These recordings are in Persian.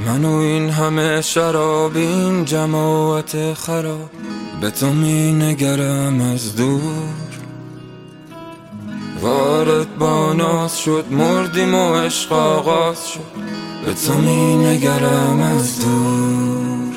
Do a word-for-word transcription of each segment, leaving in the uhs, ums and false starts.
من و این همه شراب، این جماعت خراب، به تو می نگرم از دور. وارد با ناز شد، مردیم و عشق آغاز شد، به تو می نگرم از دور.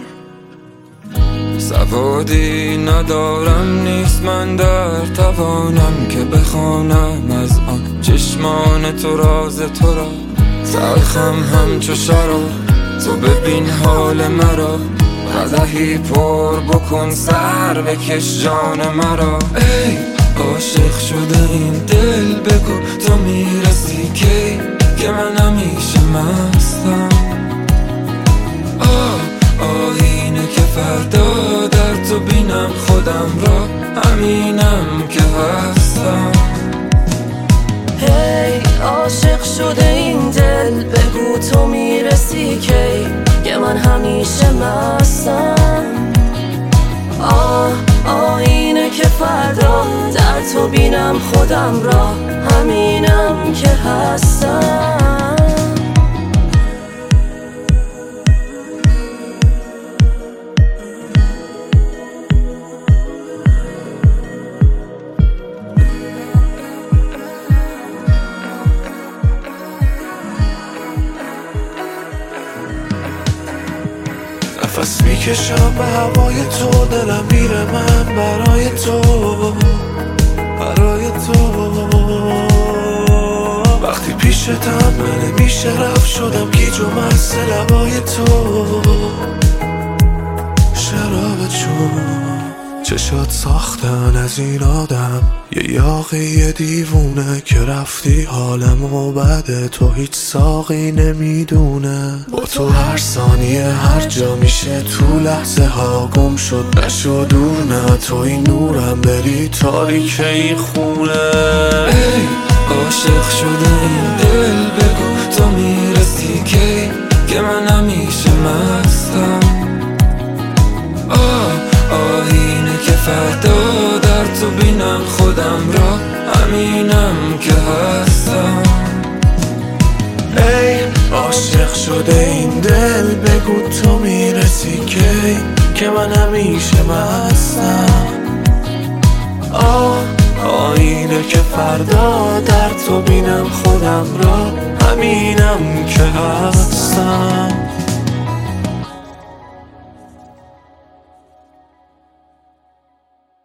سوادی ندارم، نیست من در توانم که بخوانم از آن چشمان تو راز تو را. تلخم همچو شراب، تو ببین حال مرا، قدحی پر بکن سر بکش جان مرا. ای عاشق شده این دل، بگو تو میرسی کی که من همیشه مستم. آه آینه که فردا در تو بینم خودم را، همینم که هستم. هی hey, عاشق شده این دل، بگو تو میرسی کی که من همیشه مستم. آه آینه که فردا در تو بینم خودم را، همینم که هستم. نفس میکشم به هوای تو، دلم میره من برای تو، برای تو. وقتی پیشتم من نمیشه رفت، شدم گیج و مست لبای تو. شراب چون چشات ساختن از این آدم، یه یاقی دیوونه که رفتی حالمو بده، تو هیچ ساقی نمیدونه. با تو هر ثانیه هر جا میشه، تو لحظه ها گم شد نشو دور. نه توی نورم بری تاریک این خونه. ای عاشق شده این دل، بگو تو میرسی کی که من همیشه مستم. آه آینه که فردا در تو بینم خودم را، همینم که هستم. ای عاشق شده این دل، بگو تو میرسی کی که من همیشه مستم. آه آینه که فردا در تو بینم خودم را، همینم که هستم.